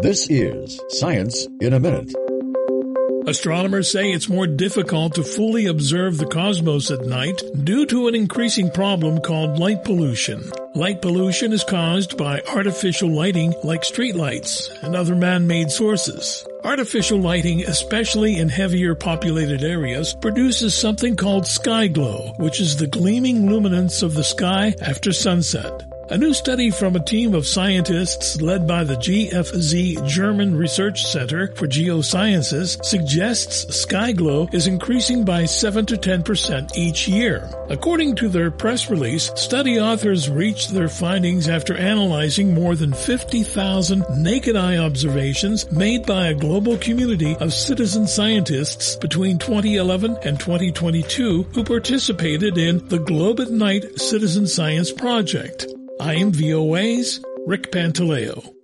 This is Science in a Minute. Astronomers say it's more difficult to fully observe the cosmos at night due to an increasing problem called light pollution. Light pollution is caused by artificial lighting like streetlights and other man-made sources. Artificial lighting, especially in heavier populated areas, produces something called sky glow, which is the gleaming luminance of the sky after sunset. A new study from a team of scientists led by the GFZ German Research Center for Geosciences suggests sky glow is increasing by 7 to 10% each year. According to their press release, study authors reached their findings after analyzing more than 50,000 naked eye observations made by a global community of citizen scientists between 2011 and 2022 who participated in the Globe at Night Citizen Science Project. I am VOA's Rick Pantaleo.